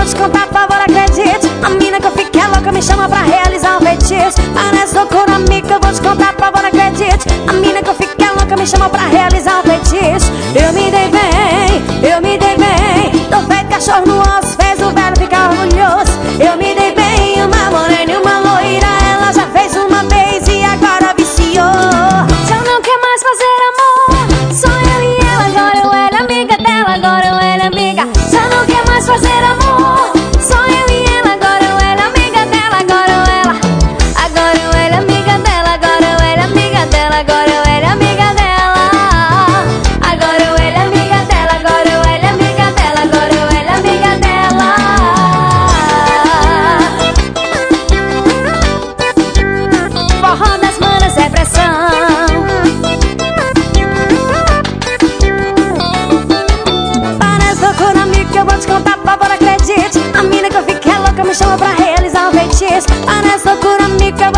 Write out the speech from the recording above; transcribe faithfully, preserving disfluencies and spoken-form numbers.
te contar, por favor, acredite. A mina que eu fiquei louca me chama pra realizar um feitiço. Parece loucura, amiga, eu vou te contar, por favor, acredite. A mina que eu fiquei louca me chama pra realizar um feitiço. Eu me dei bem, eu me dei bem. Tô feito cachorro no osso, fez o velho ficar orgulhoso. Eu me dei bem, uma morena e uma loira. Ela já fez uma vez e agora viciou. Se eu não quer mais fazer amor, só eu e ela. Agora eu era amiga dela, agora eu era amiga. Se eu não quer mais fazer amor, só eu e ela. Agora eu era amiga dela, agora eu era. Agora eu era amiga dela, agora eu era amiga dela. Agora eu era amiga dela. Agora eu era amiga dela, agora eu era amiga dela. Agora eu era amiga dela. Forró das manas é pressão. Parece loucura, amigo, que eu vou te contar, por favor, acredite. A mina que eu fiquei louca me chama pra realizar um feitiço. Parece loucura, amigo, que eu